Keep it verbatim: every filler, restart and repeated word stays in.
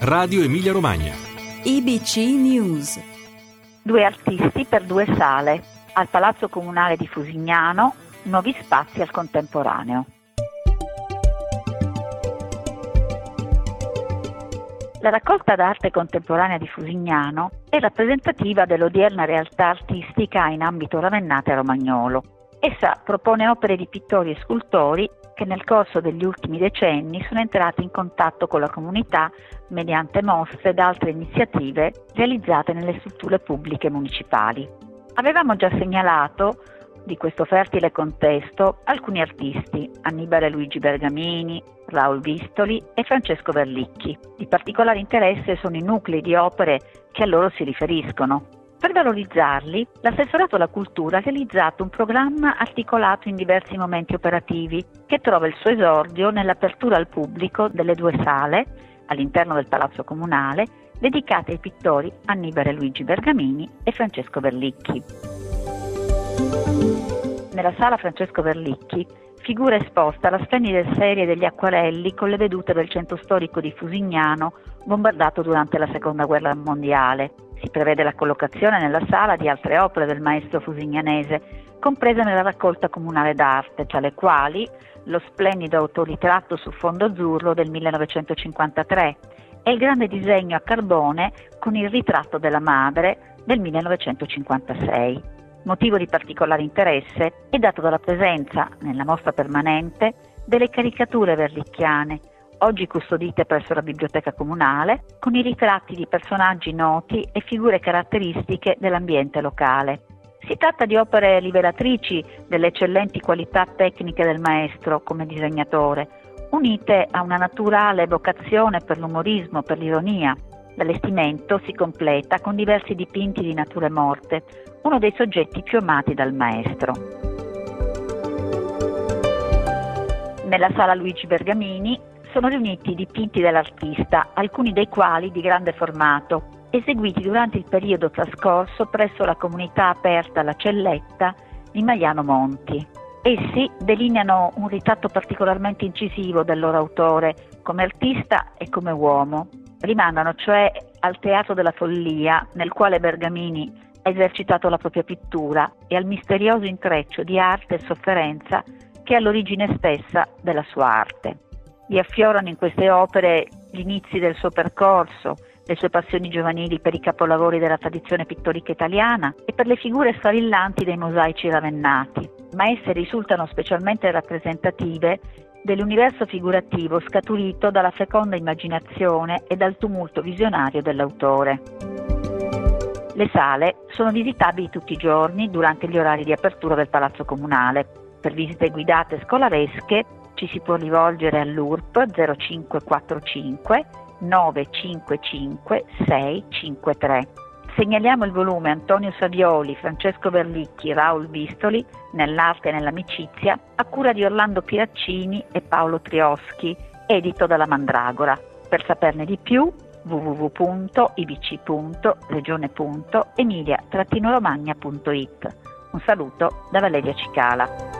Radio Emilia Romagna. I B C News. Due artisti per due sale. Al Palazzo Comunale di Fusignano, nuovi spazi al contemporaneo. La raccolta d'arte contemporanea di Fusignano è rappresentativa dell'odierna realtà artistica in ambito ravennate e romagnolo. Essa propone opere di pittori e scultori che nel corso degli ultimi decenni sono entrati in contatto con la comunità mediante mostre ed altre iniziative realizzate nelle strutture pubbliche municipali. Avevamo già segnalato di questo fertile contesto alcuni artisti, Annibale Luigi Bergamini, Raul Vistoli e Francesco Verlicchi. Di particolare interesse sono i nuclei di opere che a loro si riferiscono. Per valorizzarli, l'Assessorato alla Cultura ha realizzato un programma articolato in diversi momenti operativi che trova il suo esordio nell'apertura al pubblico delle due sale all'interno del Palazzo Comunale dedicate ai pittori Annibale Luigi Bergamini e Francesco Verlicchi. Nella sala Francesco Verlicchi figura esposta la splendida serie degli acquarelli con le vedute del centro storico di Fusignano bombardato durante la Seconda Guerra Mondiale. Si prevede la collocazione nella sala di altre opere del maestro fusignanese, comprese nella raccolta comunale d'arte, tra le quali lo splendido autoritratto su fondo azzurro del millenovecentocinquantatré e il grande disegno a carbone con il ritratto della madre del millenovecentocinquantasei. Motivo di particolare interesse è dato dalla presenza, nella mostra permanente, delle caricature verlicchiane, oggi custodite presso la Biblioteca Comunale, con i ritratti di personaggi noti e figure caratteristiche dell'ambiente locale. Si tratta di opere rivelatrici delle eccellenti qualità tecniche del maestro come disegnatore, unite a una naturale vocazione per l'umorismo, per l'ironia. L'allestimento si completa con diversi dipinti di nature morte, uno dei soggetti più amati dal maestro. Nella sala Luigi Bergamini sono riuniti i dipinti dell'artista, alcuni dei quali di grande formato, eseguiti durante il periodo trascorso presso la comunità aperta La Celletta di Maiano Monti. Essi delineano un ritratto particolarmente incisivo del loro autore come artista e come uomo. Rimandano cioè al teatro della follia nel quale Bergamini ha esercitato la propria pittura e al misterioso intreccio di arte e sofferenza che è all'origine stessa della sua arte. Vi affiorano in queste opere gli inizi del suo percorso, le sue passioni giovanili per i capolavori della tradizione pittorica italiana e per le figure sfavillanti dei mosaici ravennati, ma esse risultano specialmente rappresentative dell'universo figurativo scaturito dalla feconda immaginazione e dal tumulto visionario dell'autore. Le sale sono visitabili tutti i giorni durante gli orari di apertura del Palazzo Comunale. Per visite guidate scolaresche ci si può rivolgere all'U R P zero cinque quattro cinque nove cinque cinque sei cinque tre. Segnaliamo il volume Antonio Savioli, Francesco Verlicchi, Raul Vistoli, Nell'arte e nell'amicizia, a cura di Orlando Piraccini e Paolo Trioschi, edito dalla Mandragora. Per saperne di più, w w w punto i b c punto regione punto emilia romagna punto it. Un saluto da Valeria Cicala.